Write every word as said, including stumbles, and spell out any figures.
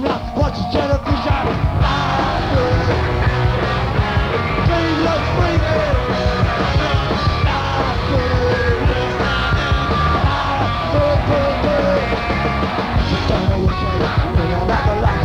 not watching television. Live it. Dream like breathing. Live it. Live it. You don't know what's right. You're not like a life.